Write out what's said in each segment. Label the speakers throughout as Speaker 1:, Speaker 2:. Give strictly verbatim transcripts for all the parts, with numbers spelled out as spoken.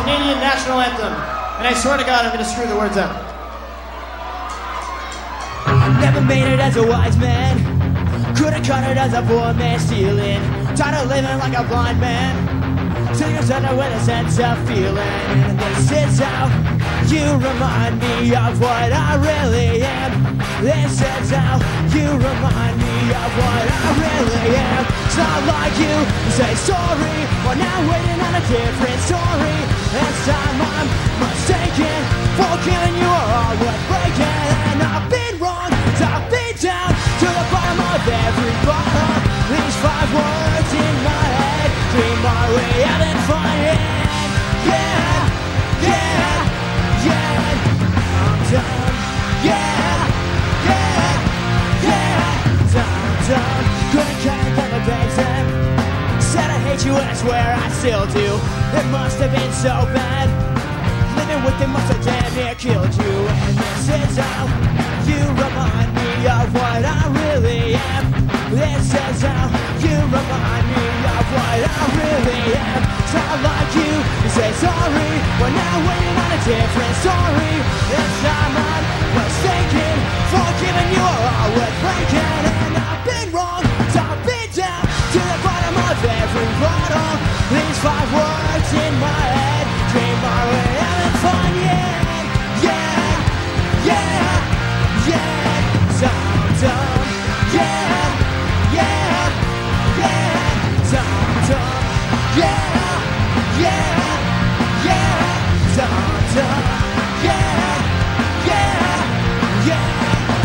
Speaker 1: Canadian national anthem. And I swear to God, I'm going to screw the words up.
Speaker 2: I never made it as a wise man. Could've cut it as a poor man stealing. Tired of living like a blind man. Sitting under with a sense of feeling. And this is how you remind me of what I really am. This is how you remind me of what I really am. It's not like you say sorry, while now waiting on a different story. This time I'm mistaken, forgiving you are all worth breaking. And I've been wrong, so I've been down to the bottom of every bottle. These five words in my head dream my way out and find it. Yeah, yeah, yeah, I'm done. Yeah, yeah, yeah, done, done. Couldn't count on the bags and said I hate you and I swear I still do. It must have been so bad. Living with it must have damn near killed you. And this is how you remind me of what I really am. This is how you remind me of what I really am. It's not like you to say sorry, we're now waiting on a different story. This time I'm mistaken, forgiving you are all worth breaking. And I've been wrong, so I've been down to the bottom of every bottle. These five words in my head dream my way out and find it. Yeah, yeah, yeah, so I'm done. Yeah, yeah, yeah, so I'm done. Yeah, yeah, yeah, so I'm done. Yeah, yeah, yeah.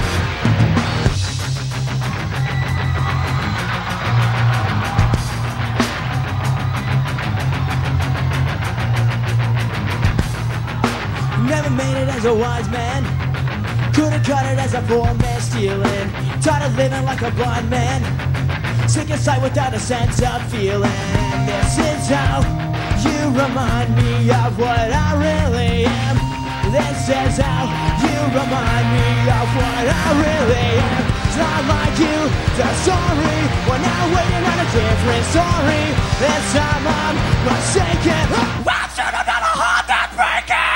Speaker 2: Never made it as a wise man. Could've cut it as a poor man stealing. Tired of living like a blind man. Sick of sight without a sense of feeling. This is how you remind me of what I really am. This is how you remind me of what I really am. It's not like you, so sorry, we're now waiting on a different story. This time I'm mistaken. I should have done a heart that's breaking.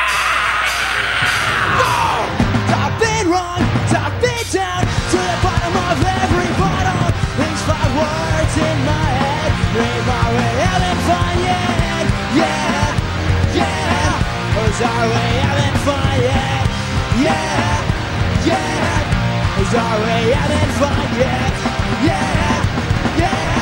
Speaker 2: I've been wrong, so I've been down to the bottom of every bottle. These five words in my head dream my way out and find it. Yeah, yeah, was our way out and find it. Yeah, yeah, was our way out and find it. Yeah, yeah.